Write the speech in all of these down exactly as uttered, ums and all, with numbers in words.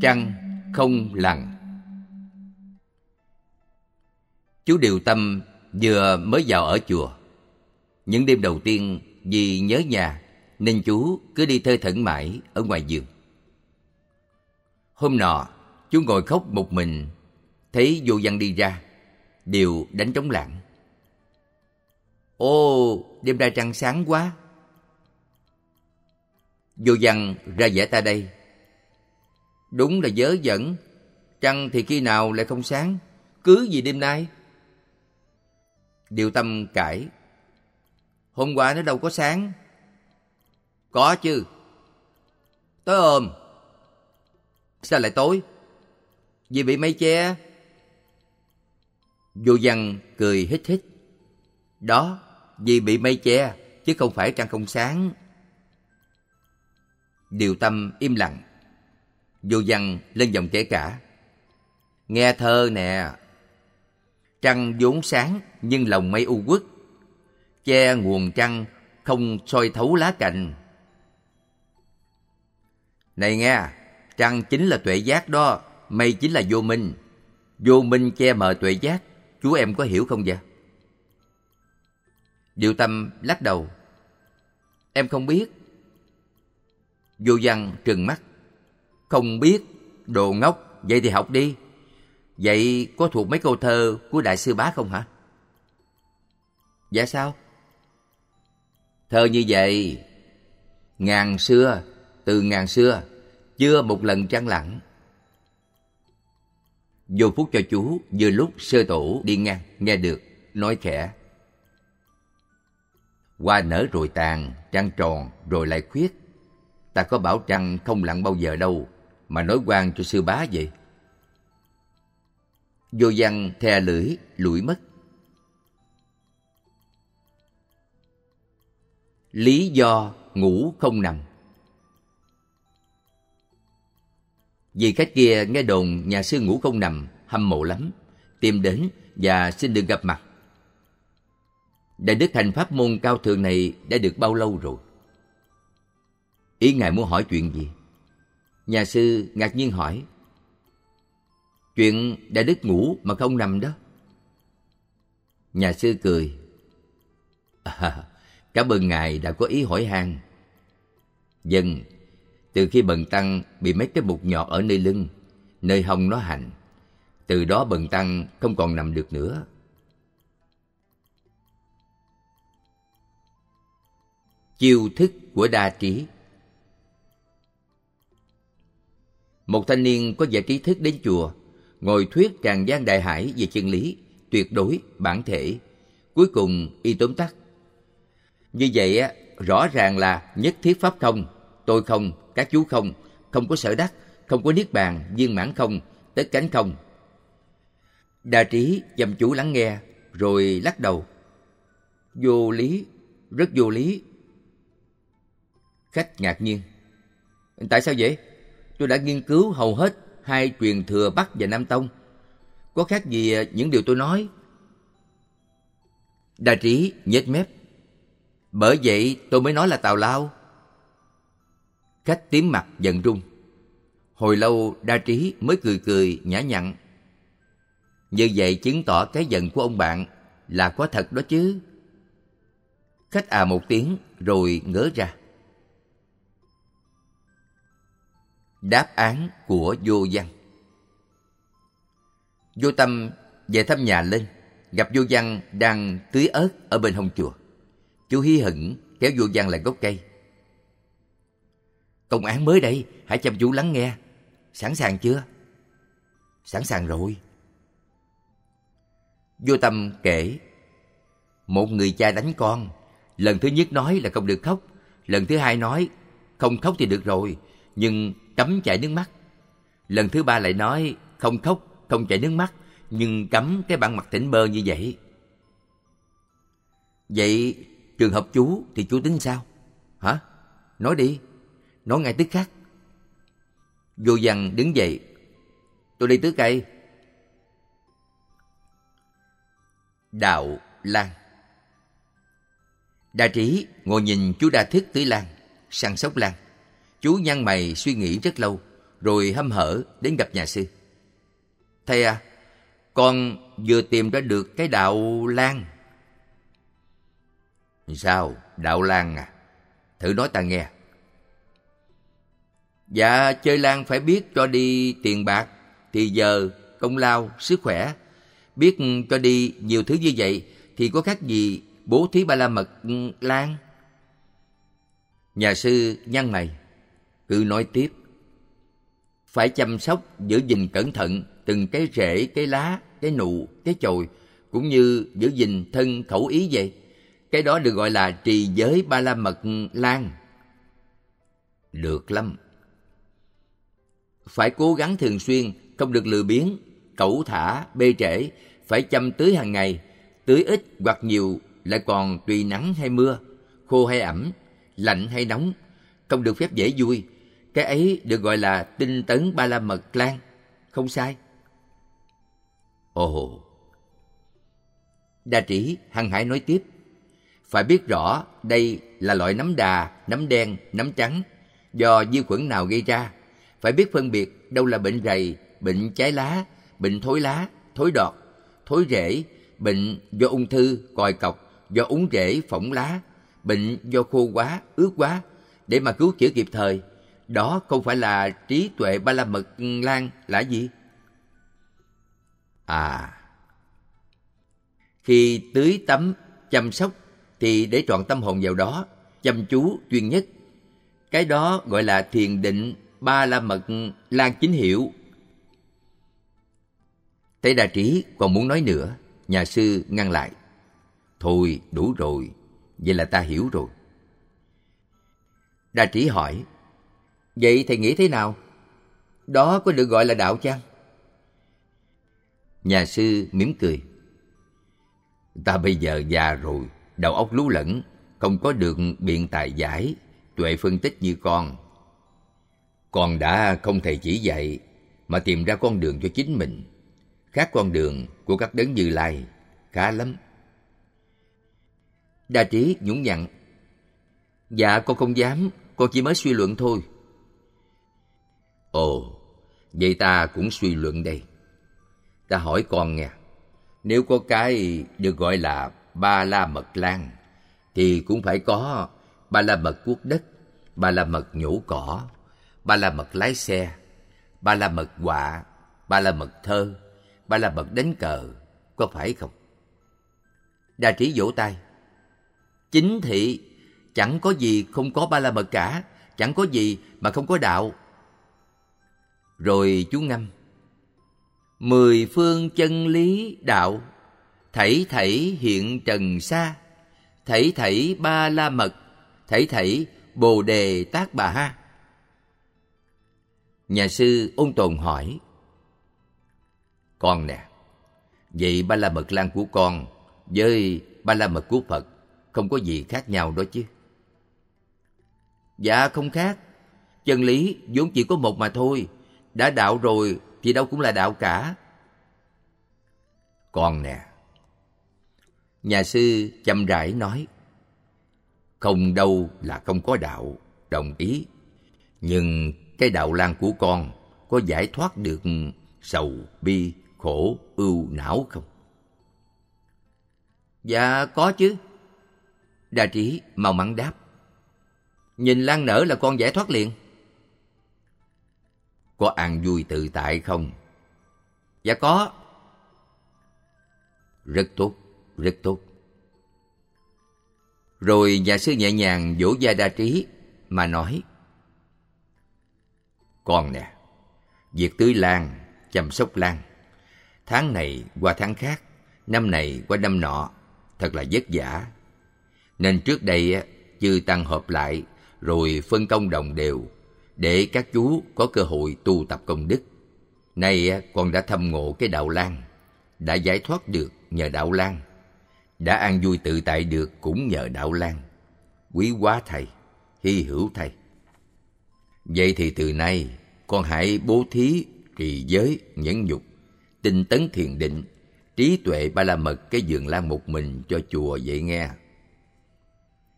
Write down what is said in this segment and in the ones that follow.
Trăng không lặn. Chú Điều Tâm vừa mới vào ở chùa. Những đêm đầu tiên vì nhớ nhà nên chú cứ đi thơ thẩn mãi ở ngoài giường. Hôm nọ chú ngồi khóc một mình, thấy Vô Văn đi ra, Điều đánh trống lảng. Ô, đêm ra trăng sáng quá. Vô Văn ra vẻ ta đây. Đúng là vớ vẩn, trăng thì khi nào lại không sáng, cứ gì đêm nay. Điều Tâm cãi. Hôm qua nó đâu có sáng. Có chứ. Tối ôm. Sao lại tối? Vì bị mây che. Vô Văn cười hít hít. Đó, vì bị mây che, chứ không phải trăng không sáng. Điều Tâm im lặng. Vô Văn lên giọng kể cả. Nghe thơ nè. Trăng vốn sáng nhưng lòng mây u uất, che nguồn trăng không soi thấu lá cành. Này nghe, trăng chính là tuệ giác đó, mây chính là vô minh. Vô minh che mờ tuệ giác, chú em có hiểu không vậy? Điều Tâm lắc đầu. Em không biết. Vô Văn trừng mắt. Không biết, đồ ngốc, vậy thì học đi. Vậy có thuộc mấy câu thơ của Đại sư Bá không hả? Dạ sao? Thơ như vậy. Ngàn xưa, từ ngàn xưa, chưa một lần trăng lặn. Vô phút cho chú vừa lúc sơ tổ đi ngang, nghe được, nói khẽ. Hoa nở rồi tàn, trăng tròn rồi lại khuyết. Ta có bảo trăng không lặn bao giờ đâu, mà nói quan cho sư bá vậy. Vô Văn thè lưỡi, lủi mất. Lý do ngủ không nằm. Vì khách kia nghe đồn nhà sư ngủ không nằm, hâm mộ lắm, tìm đến và xin được gặp mặt. Đại đức hành pháp môn cao thượng này đã được bao lâu rồi? Ý ngài muốn hỏi chuyện gì? Nhà sư ngạc nhiên hỏi. Chuyện đại đức ngủ mà không nằm đó. Nhà sư cười. À, cảm ơn ngài đã có ý hỏi han. Vâng, từ khi bần tăng bị mấy cái bụt nhọt ở nơi lưng, nơi hông nó hành, từ đó bần tăng không còn nằm được nữa. Chiêu thức của đa trí. Một thanh niên có vẻ trí thức đến chùa, ngồi thuyết tràn gian đại hải về chân lý, tuyệt đối, bản thể. Cuối cùng y tóm tắt. Như vậy á, rõ ràng là nhất thiết pháp không, tôi không, các chú không, không có sở đắc, không có niết bàn, viên mãn không, tất cánh không. Đa trí chăm chú lắng nghe, rồi lắc đầu. Vô lý, rất vô lý. Khách ngạc nhiên. Tại sao vậy? Tôi đã nghiên cứu hầu hết hai truyền thừa Bắc và Nam Tông. Có khác gì những điều tôi nói? Đa trí nhếch mép. Bởi vậy tôi mới nói là tào lao. Khách tím mặt giận run. Hồi lâu Đa trí mới cười cười nhã nhặn. Như vậy chứng tỏ cái giận của ông bạn là có thật đó chứ. Khách à một tiếng rồi ngớ ra. Đáp án của Vô Văn. Vô Tâm về thăm nhà lên, gặp Vô Văn đang tưới ớt ở bên hông chùa. Chú hí hửng kéo Vô Văn lại gốc cây. Công án mới đây, hãy chăm chú lắng nghe. Sẵn sàng chưa? Sẵn sàng rồi. Vô Tâm kể. Một người cha đánh con. Lần thứ nhất nói là không được khóc. Lần thứ hai nói không khóc thì được rồi, nhưng cấm chảy nước mắt. Lần thứ ba lại nói không khóc, không chảy nước mắt, nhưng cấm cái bản mặt thỉnh bơ như vậy. Vậy trường hợp chú thì chú tính sao? Hả? Nói đi. Nói ngay tức khắc. Vô Văn đứng dậy. Tôi đi tưới cây. Đạo Lan. Đa trí ngồi nhìn chú Đa Thức tưới lan, săn sóc lan. Chú nhăn mày suy nghĩ rất lâu, rồi hăm hở đến gặp nhà sư. Thầy à, con vừa tìm ra được cái đạo lan. Sao, đạo lan à? Thử nói ta nghe. Dạ, chơi lan phải biết cho đi tiền bạc, thì giờ, công lao, sức khỏe. Biết cho đi nhiều thứ như vậy thì có khác gì bố thí ba la mật lan. Nhà sư nhăn mày, cứ nói tiếp. Phải chăm sóc, giữ gìn cẩn thận từng cái rễ, cái lá, cái nụ, cái chồi, cũng như giữ gìn thân khẩu ý vậy. Cái đó được gọi là trì giới ba la mật lan. Được lắm. Phải cố gắng thường xuyên, không được lười biếng, cẩu thả, bê trễ. Phải chăm tưới hàng ngày, tưới ít hoặc nhiều, lại còn tùy nắng hay mưa, khô hay ẩm, lạnh hay nóng, không được phép dễ vui. Cái ấy được gọi là tinh tấn ba la mật lan. Không sai. Ồ. Đa Trí hăng hái nói tiếp. Phải biết rõ đây là loại nấm đà, nấm đen, nấm trắng, do vi khuẩn nào gây ra. Phải biết phân biệt đâu là bệnh rầy, bệnh cháy lá, bệnh thối lá, thối đọt, thối rễ, bệnh do ung thư, còi cọc, do úng rễ, phỏng lá, bệnh do khô quá, ướt quá, để mà cứu chữa kịp thời. Đó không phải là trí tuệ ba la mật lan là gì? À, khi tưới tắm, chăm sóc thì để trọn tâm hồn vào đó, chăm chú chuyên nhất. Cái đó gọi là thiền định ba la mật lan chính hiệu. Thấy Đa Trí còn muốn nói nữa, nhà sư ngăn lại. Thôi đủ rồi, vậy là ta hiểu rồi. Đa Trí hỏi, vậy thầy nghĩ thế nào? Đó có được gọi là đạo chăng? Nhà sư mỉm cười. Ta bây giờ già rồi, đầu óc lú lẫn, không có được biện tài giải, tuệ phân tích như con. Con đã không thầy chỉ dạy, mà tìm ra con đường cho chính mình, khác con đường của các đấng Như Lai, khá lắm. Đa Trí nhún nhặn. Dạ con không dám, con chỉ mới suy luận thôi. Ồ, vậy ta cũng suy luận đây. Ta hỏi con nghe, nếu có cái được gọi là ba la mật lan, thì cũng phải có ba la mật cuốc đất, ba la mật nhổ cỏ, ba la mật lái xe, ba la mật họa, ba la mật thơ, ba la mật đánh cờ, có phải không? Đa Trí vỗ tay. Chính thị, chẳng có gì không có ba la mật cả, chẳng có gì mà không có đạo. Rồi chú ngâm. Mười phương chân lý đạo, thảy thảy hiện trần sa, thảy thảy ba la mật, thảy thảy bồ đề tát bà ha. Nhà sư ôn tồn hỏi. Con nè, vậy ba la mật lan của con với ba la mật của Phật không có gì khác nhau đó chứ? Dạ không khác. Chân lý vốn chỉ có một mà thôi. Đã đạo rồi thì đâu cũng là đạo cả. Con nè. Nhà sư chậm rãi nói. Không đâu là không có đạo, đồng ý. Nhưng cái đạo lan của con có giải thoát được sầu, bi, khổ, ưu, não không? Dạ có chứ. Đa Trí mau mắn đáp. Nhìn lan nở là con giải thoát liền. Có an vui tự tại không? Dạ có. Rất tốt, rất tốt. Rồi nhà sư nhẹ nhàng vỗ vai Đa Trí mà nói. Con nè, việc tưới lan, chăm sóc lan, tháng này qua tháng khác, năm này qua năm nọ, thật là vất vả. Nên trước đây chư tăng họp lại rồi phân công đồng đều để các chú có cơ hội tu tập công đức. Nay con đã thâm ngộ cái đạo lan, đã giải thoát được nhờ đạo lan, đã an vui tự tại được cũng nhờ đạo lan. Quý quá thầy, hy hữu thầy. Vậy thì từ nay con hãy bố thí, trì giới, nhẫn nhục, tinh tấn thiền định, trí tuệ ba la mật cái vườn lan một mình cho chùa vậy nghe.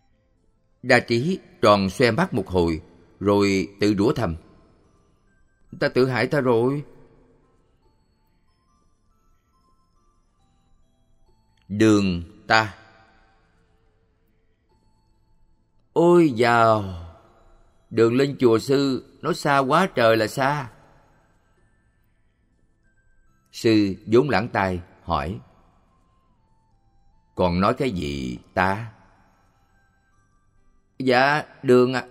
Đa Trí tròn xoe mắt một hồi rồi tự đũa thầm. Ta tự hại ta rồi. Đường ta. Ôi dào, đường lên chùa sư nó xa quá trời là xa. Sư vốn lãng tai hỏi: Còn nói cái gì ta? Dạ, đường ạ. À.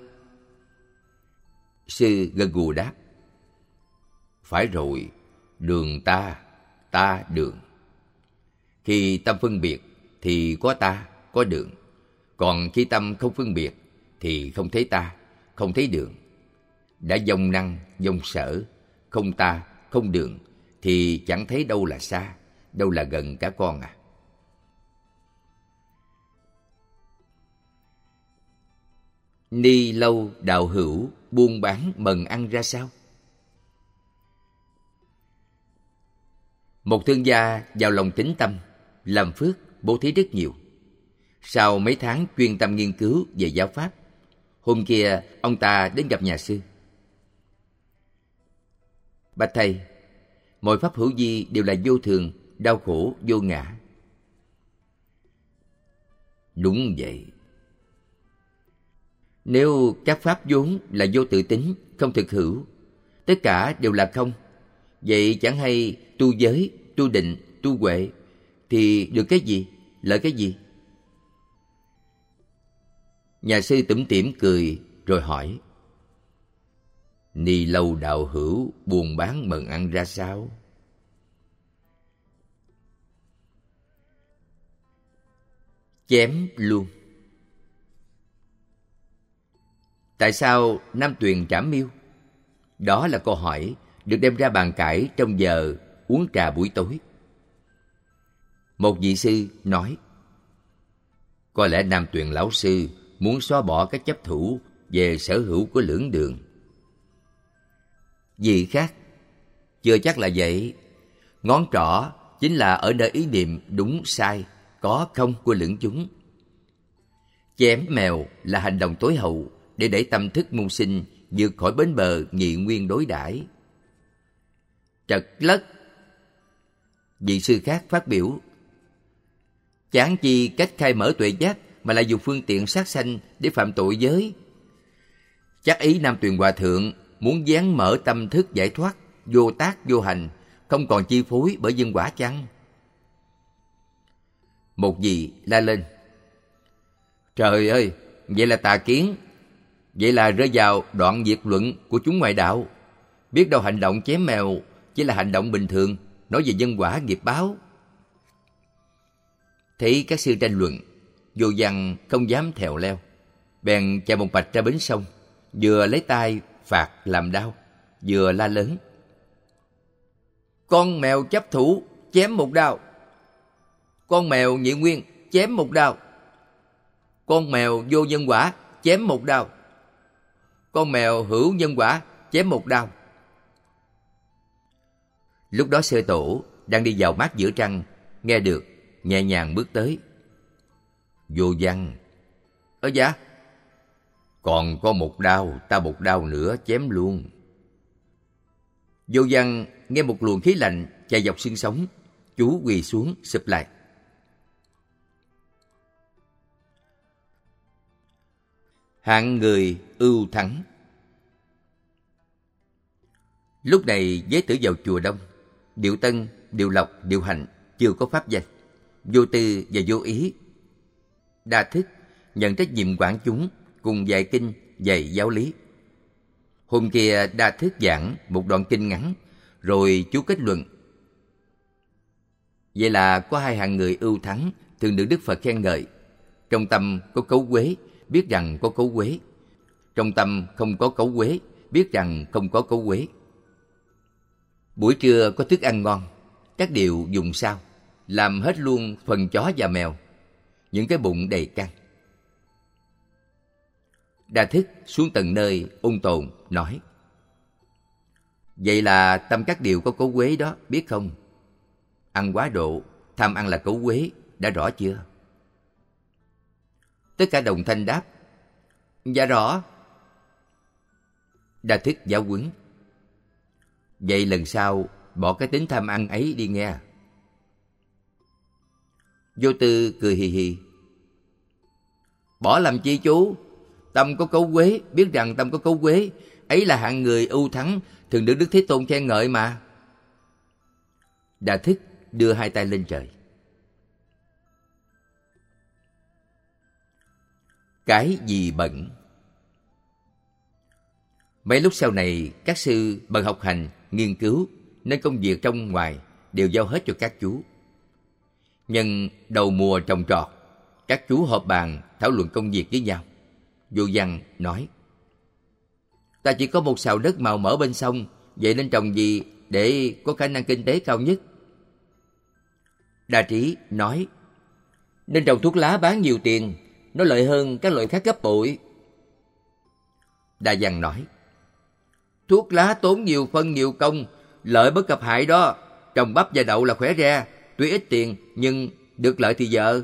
Sư gật gù đáp: Phải rồi, đường ta, ta đường. Khi tâm phân biệt thì có ta, có đường. Còn khi tâm không phân biệt thì không thấy ta, không thấy đường. Đã vong năng, vong sở, không ta, không đường thì chẳng thấy đâu là xa, đâu là gần cả con à. Ni lâu đạo hữu, buôn bán mần ăn ra sao? Một thương gia vào lòng tín tâm, làm phước, bố thí rất nhiều. Sau mấy tháng chuyên tâm nghiên cứu về giáo pháp, hôm kia ông ta đến gặp nhà sư. Bạch thầy, mọi pháp hữu vi đều là vô thường, đau khổ, vô ngã. Đúng vậy. Nếu các pháp vốn là vô tự tính, không thực hữu, tất cả đều là không, vậy chẳng hay tu giới, tu định, tu huệ thì được cái gì, lợi cái gì? Nhà sư tủm tỉm cười rồi hỏi: Ni lâu đạo hữu, buôn bán mần ăn ra sao? Chém luôn. Tại sao Nam Tuyền trảm miêu? Đó là câu hỏi được đem ra bàn cãi trong giờ uống trà buổi tối. Một vị sư nói: Có lẽ Nam Tuyền lão sư muốn xóa bỏ các chấp thủ về sở hữu của lưỡng đường. Vị khác: Chưa chắc là vậy. Ngón trỏ chính là ở nơi ý niệm đúng sai, có không của lưỡng chúng. Chém mèo là hành động tối hậu để đẩy tâm thức môn sinh vượt khỏi bến bờ nghị nguyên đối đãi. Trật lất. Vị sư khác phát biểu: Chẳng chi cách khai mở tuệ giác mà lại dùng phương tiện sát sanh để phạm tội giới. Chắc ý Nam Tuyền Hòa Thượng muốn dán mở tâm thức giải thoát, vô tác vô hành, không còn chi phối bởi nhân quả chăng? Một vị la lên: Trời ơi, vậy là tà kiến. Vậy là rơi vào đoạn diệt luận của chúng ngoại đạo. Biết đâu hành động chém mèo chỉ là hành động bình thường, nói về nhân quả nghiệp báo. Thấy các sư tranh luận, Vô Văn không dám thèo leo, bèn chạy một mạch ra bến sông, vừa lấy tay phạt làm đau, vừa la lớn: Con mèo chấp thủ, chém một đao. Con mèo nhị nguyên, chém một đao. Con mèo vô nhân quả, chém một đao. Con mèo hữu nhân quả, chém một đao. Lúc đó Sơ Tổ đang đi vào mát giữa trăng, nghe được, nhẹ nhàng bước tới. Vô Văn: Ơ dạ? Còn có một đao, ta một đao nữa chém luôn. Vô Văn nghe một luồng khí lạnh chạy dọc xương sống, chú quỳ xuống sụp lại. Hạng người ưu thắng. Lúc này giới tử vào chùa đông, Điệu Tân, Điệu Lộc, Điệu Hạnh chưa có pháp danh, vô tư và vô ý. Đa Thức nhận trách nhiệm quản chúng cùng dạy kinh, dạy giáo lý. Hôm kia Đa Thức giảng một đoạn kinh ngắn, rồi chú kết luận: Vậy là có hai hạng người ưu thắng thường được Đức Phật khen ngợi. Trong tâm có cấu quế, biết rằng có cấu quế. Trong tâm không có cấu quế, biết rằng không có cấu quế. Buổi trưa có thức ăn ngon, các điều dùng sao, làm hết luôn phần chó và mèo, những cái bụng đầy căng. Đa Thức xuống tận nơi ôn tồn nói: Vậy là tâm các điều có cấu quế đó, biết không? Ăn quá độ, tham ăn là cấu quế, đã rõ chưa? Tất cả đồng thanh đáp: Dạ rõ. Đa Thức giáo huấn: Vậy lần sau bỏ cái tính tham ăn ấy đi nghe. Vô Tư cười hì hì. Bỏ làm chi chú? Tâm có cấu quế, biết rằng tâm có cấu quế, ấy là hạng người ưu thắng, thường được Đức Thế Tôn khen ngợi mà. Đà Thích đưa hai tay lên trời. Cái gì bận? Mấy lúc sau này, các sư bận học hành, nghiên cứu, nên công việc trong ngoài đều giao hết cho các chú. Nhân đầu mùa trồng trọt, các chú họp bàn thảo luận công việc với nhau. Vô Văn nói: Ta chỉ có một sào đất màu mỡ bên sông, vậy nên trồng gì để có khả năng kinh tế cao nhất? Đa Trí nói: Nên trồng thuốc lá bán nhiều tiền, nó lợi hơn các loại khác gấp bội. Đa Văn nói: Thuốc lá tốn nhiều phân nhiều công, lợi bất cập hại đó. Trồng bắp và đậu là khỏe ra, tuy ít tiền nhưng được lợi thì vợ.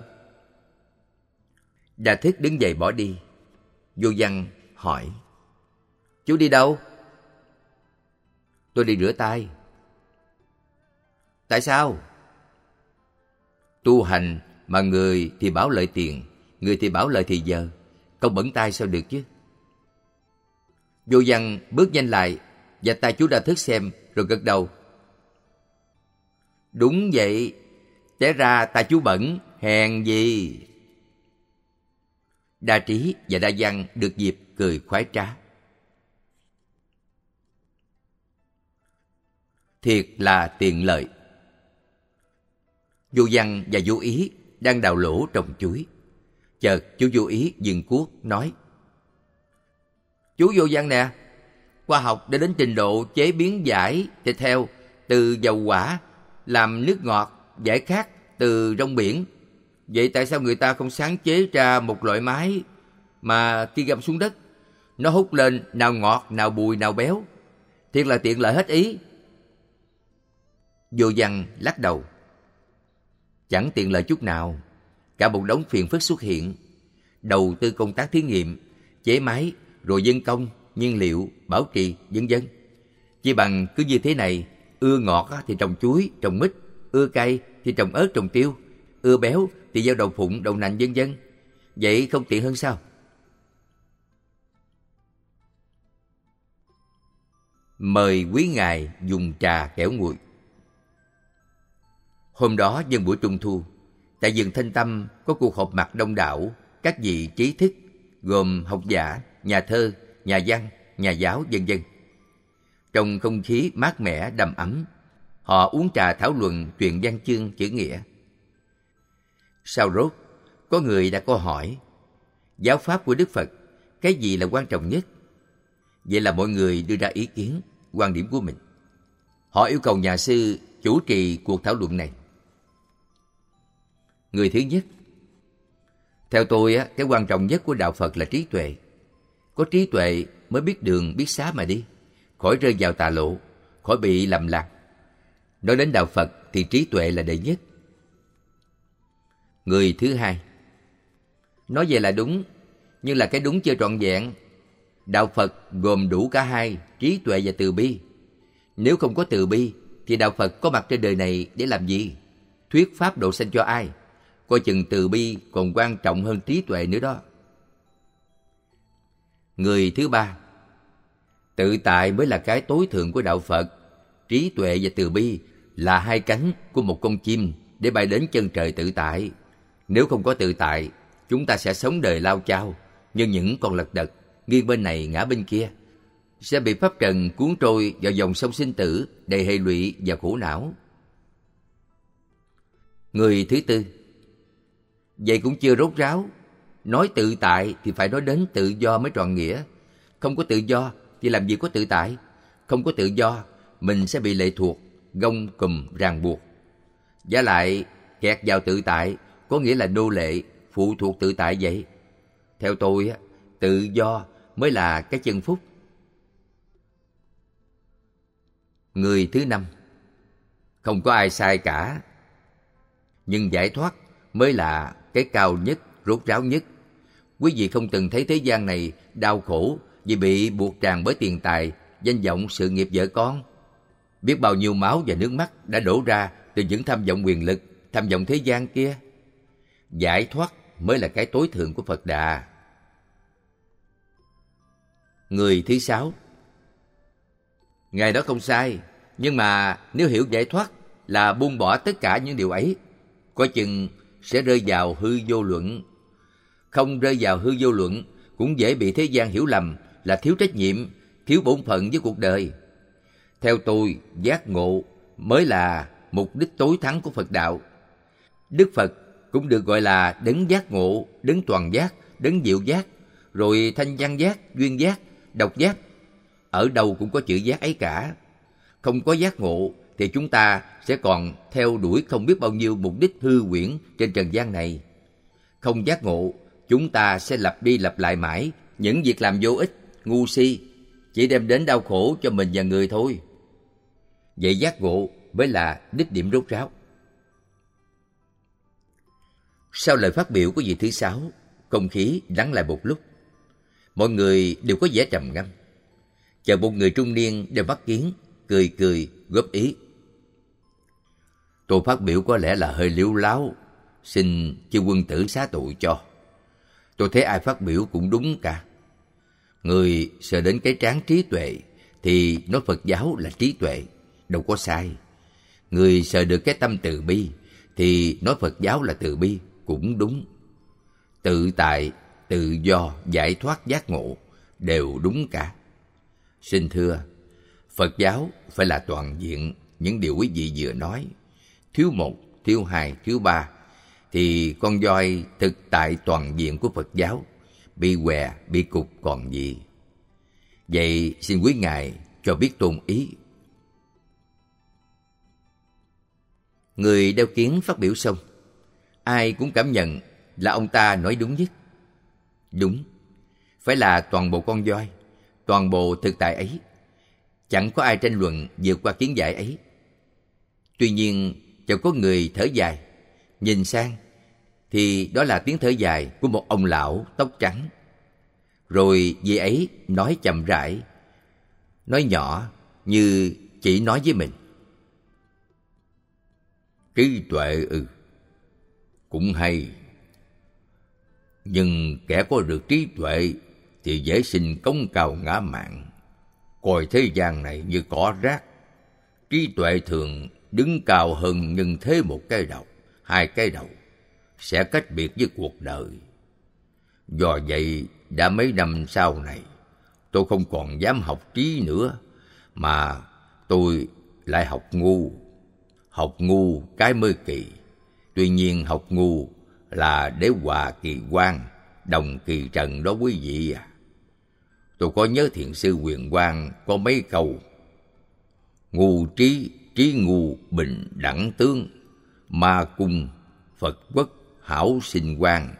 Đà Thích đứng dậy bỏ đi. Vô Văn hỏi: Chú đi đâu? Tôi đi rửa tay. Tại sao? Tu hành mà người thì bảo lợi tiền, người thì bảo lợi thì giờ, không bẩn tay sao được chứ? Vô Văn bước nhanh lại và tay chú Đa Thức xem rồi gật đầu. Đúng vậy, té ra tay chú bẩn, hèn gì. Đa Trí và Đa Văn được dịp cười khoái trá. Thiệt là tiện lợi. Vô Văn và Vô Ý đang đào lỗ trồng chuối. Chợt chú Vô Ý dừng cuốc nói: Chú Vô Văn nè, khoa học đã đến trình độ chế biến giải thịt heo từ dầu quả, làm nước ngọt, giải khát từ rong biển. Vậy tại sao người ta không sáng chế ra một loại máy mà khi găm xuống đất, nó hút lên nào ngọt, nào bùi, nào béo? Thiệt là tiện lợi hết ý. Vô Văn lắc đầu: Chẳng tiện lợi chút nào. Cả một đống phiền phức xuất hiện. Đầu tư công tác thí nghiệm, chế máy, rồi dân công, nhiên liệu, bảo trì, vân vân. Chỉ bằng cứ như thế này, ưa ngọt thì trồng chuối, trồng mít, ưa cay thì trồng ớt, trồng tiêu, ưa béo thì gieo đậu phụng, đậu nành, vân vân. Vậy không tiện hơn sao? Mời quý ngài dùng trà kẻo nguội. Hôm đó nhân buổi Trung Thu, tại vườn Thanh Tâm có cuộc họp mặt đông đảo các vị trí thức gồm học giả, nhà thơ, nhà văn, nhà giáo, vân vân. Trong không khí mát mẻ đầm ấm, họ uống trà thảo luận chuyện văn chương chữ nghĩa. Sau rốt, có người đặt câu hỏi: Giáo pháp của Đức Phật, cái gì là quan trọng nhất? Vậy là mọi người đưa ra ý kiến, quan điểm của mình. Họ yêu cầu nhà sư chủ trì cuộc thảo luận này. Người thứ nhất: Theo tôi, cái quan trọng nhất của đạo Phật là trí tuệ. Có trí tuệ mới biết đường, biết xá mà đi, khỏi rơi vào tà lộ, khỏi bị lầm lạc. Nói đến đạo Phật thì trí tuệ là đệ nhất. Người thứ hai: Nói vậy là đúng, nhưng là cái đúng chưa trọn vẹn. Đạo Phật gồm đủ cả hai, trí tuệ và từ bi. Nếu không có từ bi thì đạo Phật có mặt trên đời này để làm gì? Thuyết pháp độ sanh cho ai? Coi chừng từ bi còn quan trọng hơn trí tuệ nữa đó. Người thứ ba: Tự tại mới là cái tối thượng của đạo Phật. Trí tuệ và từ bi là hai cánh của một con chim để bay đến chân trời tự tại. Nếu không có tự tại, chúng ta sẽ sống đời lao chao như những con lật đật, nghiêng bên này ngã bên kia, sẽ bị pháp trần cuốn trôi vào dòng sông sinh tử, đầy hệ lụy và khổ não. Người thứ tư: Vậy cũng chưa rốt ráo. Nói tự tại thì phải nói đến tự do mới trọn nghĩa. Không có tự do thì làm gì có tự tại. Không có tự do, mình sẽ bị lệ thuộc, gông cùm ràng buộc. Vả lại, kẹt vào tự tại có nghĩa là nô lệ, phụ thuộc tự tại vậy. Theo tôi, tự do mới là cái chân phúc. Người thứ năm: Không có ai sai cả, nhưng giải thoát mới là cái cao nhất, rốt ráo nhất. Quý vị không từng thấy thế gian này đau khổ vì bị buộc ràng bởi tiền tài, danh vọng, sự nghiệp, vợ con. Biết bao nhiêu máu và nước mắt đã đổ ra từ những tham vọng quyền lực, tham vọng thế gian kia. Giải thoát mới là cái tối thượng của Phật Đà. Người thứ sáu. Ngài đó không sai, nhưng mà nếu hiểu giải thoát là buông bỏ tất cả những điều ấy, coi chừng sẽ rơi vào hư vô luận. Không rơi vào hư vô luận cũng dễ bị thế gian hiểu lầm là thiếu trách nhiệm, thiếu bổn phận với cuộc đời. Theo tôi, giác ngộ mới là mục đích tối thắng của Phật đạo. Đức Phật cũng được gọi là đấng giác ngộ, đấng toàn giác, đấng diệu giác, rồi thanh văn giác, duyên giác, độc giác. Ở đâu cũng có chữ giác ấy cả. Không có giác ngộ thì chúng ta sẽ còn theo đuổi không biết bao nhiêu mục đích hư huyễn trên trần gian này. Không giác ngộ, chúng ta sẽ lặp đi lặp lại mãi những việc làm vô ích, ngu si, chỉ đem đến đau khổ cho mình và người thôi. Vậy giác ngộ mới là đích điểm rốt ráo. Sau lời phát biểu của vị thứ sáu, không khí lắng lại một lúc. Mọi người đều có vẻ trầm ngâm. Chờ một người trung niên đeo mắt kiếng, cười cười góp ý. Tôi phát biểu có lẽ là hơi liếu láo, xin chư quân tử xá tội cho. Tôi thấy ai phát biểu cũng đúng cả. Người sợ đến cái trán trí tuệ thì nói Phật giáo là trí tuệ, đâu có sai. Người sợ được cái tâm từ bi thì nói Phật giáo là từ bi, cũng đúng. Tự tại, tự do, giải thoát, giác ngộ đều đúng cả. Xin thưa, Phật giáo phải là toàn diện những điều quý vị vừa nói. Thiếu một, thiếu hai, thiếu ba thì con voi thực tại toàn diện của Phật giáo bị què, bị cục còn gì. Vậy xin quý ngài cho biết tôn ý. Người đeo kiếng phát biểu xong, ai cũng cảm nhận là ông ta nói đúng nhất. Đúng, phải là toàn bộ con voi, toàn bộ thực tại ấy. Chẳng có ai tranh luận vượt qua kiến giải ấy. Tuy nhiên, chợt có người thở dài, nhìn sang thì đó là tiếng thở dài của một ông lão tóc trắng. Rồi vị ấy nói chậm rãi, nói nhỏ như chỉ nói với mình. Trí tuệ ư, cũng hay. Nhưng kẻ có được trí tuệ thì dễ sinh cống cao ngã mạn. Coi thế gian này như cỏ rác. Trí tuệ thường đứng cao hơn nhưng thế một cái đầu, hai cái đầu, sẽ cách biệt với cuộc đời. Do vậy, đã mấy năm sau này, tôi không còn dám học trí nữa, mà tôi lại học ngu. Học ngu cái mới kỳ. Tuy nhiên học ngu là để hòa kỳ quan, đồng kỳ trần đó quý vị à. Tôi có nhớ thiền sư Huyền Quang có mấy câu: ngu trí, trí ngu bình đẳng tướng, ma cung, Phật quốc, hảo sinh quan.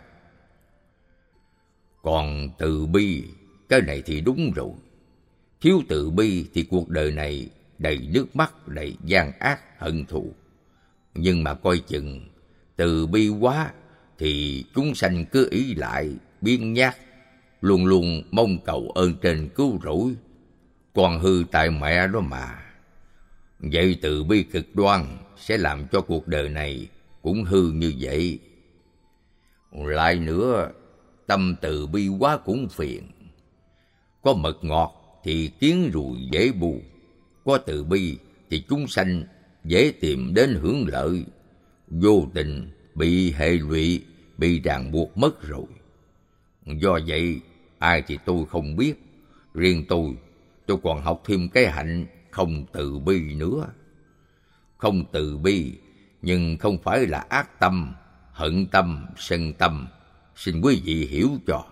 Còn từ bi, cái này thì đúng rồi. Thiếu từ bi thì cuộc đời này đầy nước mắt, đầy gian ác, hận thù. Nhưng mà coi chừng, từ bi quá thì chúng sanh cứ ý lại, biếng nhác, luôn luôn mong cầu ơn trên cứu rỗi. Còn hư tại mẹ đó mà. Vậy từ bi cực đoan sẽ làm cho cuộc đời này cũng hư như vậy. Lại nữa, tâm từ bi quá cũng phiền. Có mật ngọt thì kiến ruồi dễ bu. Có từ bi thì chúng sanh dễ tìm đến hưởng lợi. Vô tình bị hệ lụy, bị ràng buộc mất rồi. Do vậy, ai thì tôi không biết. Riêng tôi, tôi còn học thêm cái hạnh không từ bi nữa. Không từ bi, nhưng không phải là ác tâm, hận tâm, sân tâm. Xin quý vị hiểu cho.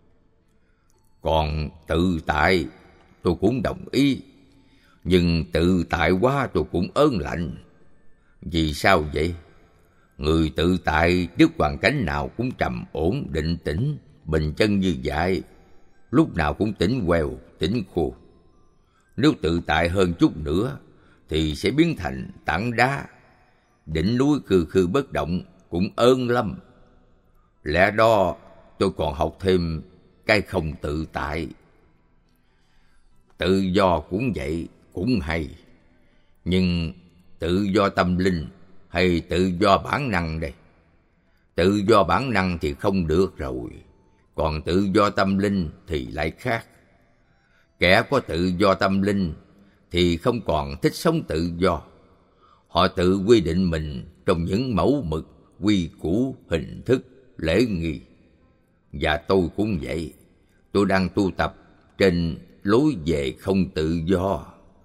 Còn tự tại, tôi cũng đồng ý. Nhưng tự tại quá tôi cũng ớn lạnh. Vì sao vậy? Người tự tại trước hoàn cảnh nào cũng trầm ổn, định tĩnh, bình chân như vậy. Lúc nào cũng tỉnh quèo, tỉnh khô. Nếu tự tại hơn chút nữa thì sẽ biến thành tảng đá. Đỉnh núi khư khư bất động cũng ơn lắm. Lẽ đó tôi còn học thêm cái không tự tại. Tự do cũng vậy, cũng hay. Nhưng tự do tâm linh hay tự do bản năng đây? Tự do bản năng thì không được rồi, còn tự do tâm linh thì lại khác. Kẻ có tự do tâm linh thì không còn thích sống tự do. Họ tự quy định mình trong những mẫu mực, quy củ, hình thức, lễ nghi. Và tôi cũng vậy. Tôi đang tu tập trên lối về không tự do.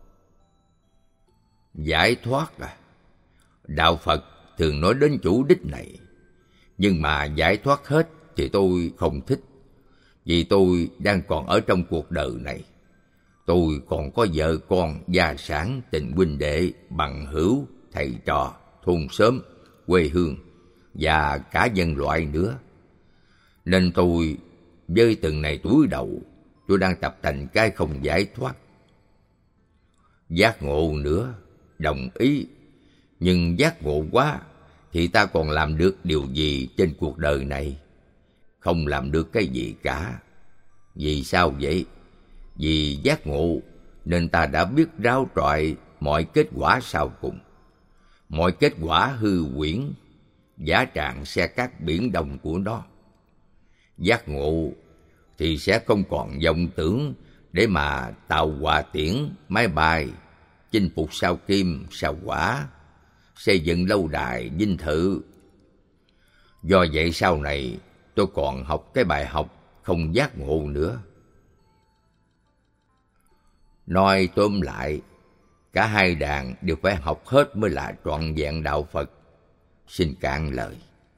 Giải thoát à? Đạo Phật thường nói đến chủ đích này. Nhưng mà giải thoát hết thì tôi không thích. Vì tôi đang còn ở trong cuộc đời này. Tôi còn có vợ con, gia sản, tình huynh đệ, bằng hữu, thầy trò, thôn xóm, quê hương và cả nhân loại nữa. Nên tôi với từng này túi đầu, tôi đang tập thành cái không giải thoát. Giác ngộ nữa, đồng ý. Nhưng giác ngộ quá thì ta còn làm được điều gì trên cuộc đời này? Không làm được cái gì cả. Vì sao vậy? Vì giác ngộ nên ta đã biết rao trọi mọi kết quả sau cùng. Mọi kết quả hư huyễn, giả trạng xe cát biển đông của nó. Giác ngộ thì sẽ không còn vọng tưởng để mà tạo hỏa tiễn, máy bay, chinh phục sao kim, sao hỏa, xây dựng lâu đài, dinh thự. Do vậy sau này tôi còn học cái bài học không giác ngộ nữa. Nói tóm lại, cả hai đàn đều phải học hết mới là trọn vẹn đạo Phật. Xin cạn lời.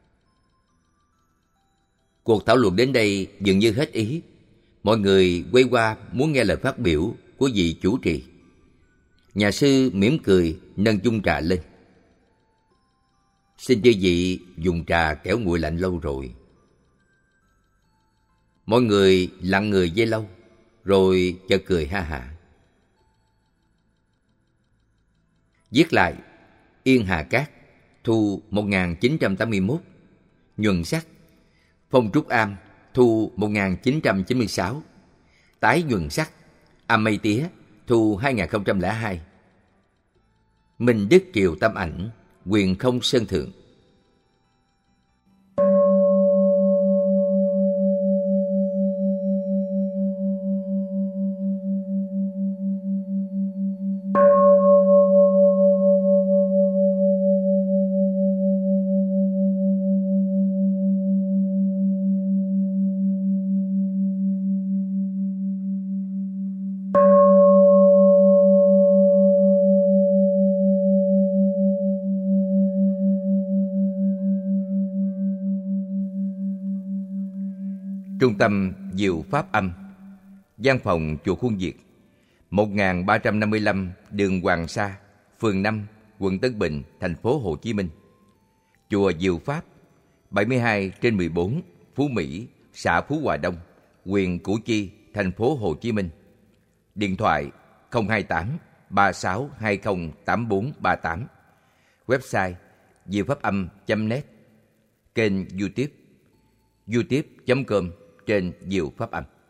Cuộc thảo luận đến đây dường như hết ý. Mọi người quay qua muốn nghe lời phát biểu của vị chủ trì. Nhà sư mỉm cười nâng chung trà lên. Xin chư vị dùng trà kẻo nguội lạnh lâu rồi. Mọi người lặng người giây lâu, rồi chợt cười ha hả. Viết lại, Yên Hà Cát, thu một nghìn chín trăm tám mươi mốt, Nhuần Sắc, Phong Trúc Am, thu một nghìn chín trăm chín mươi sáu, Tái Nhuần Sắc, Am Mây Tía, thu hai nghìn không trăm lẻ hai. Minh Đức Kiều Tâm Ảnh, Quyền Không Sơn Thượng. Trung tâm Diệu Pháp Âm, văn phòng chùa Khuôn Việt, một nghìn ba trăm năm mươi lăm đường Hoàng Sa, phường năm, quận Tân Bình, thành phố Hồ Chí Minh. Chùa Diệu Pháp, bảy mươi hai trên mười bốn, Phú Mỹ, xã Phú Hòa Đông, huyện Củ Chi, thành phố Hồ Chí Minh. Điện thoại không hai tám ba sáu hai không tám bốn ba tám. Website diệu pháp âm chấm net. Kênh YouTube youtube chấm com trên Diệu Pháp Âm.